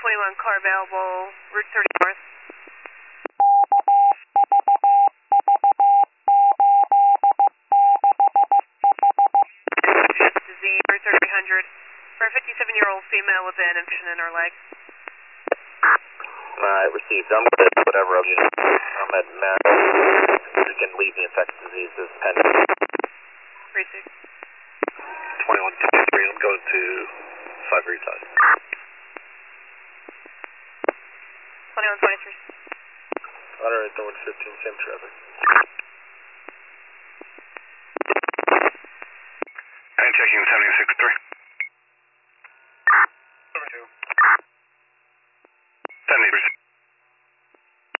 21 car available, Route 30 North. Disease, Route 3000, for a 57-year-old female with an infection in her leg. Alright, received. I'm good. Whatever. I'm at Mass. We can leave the infectious diseases pending. Precinct. 2123. I'm going to 5 Retide. 2123. Alright, 115, same traffic. I'm checking 7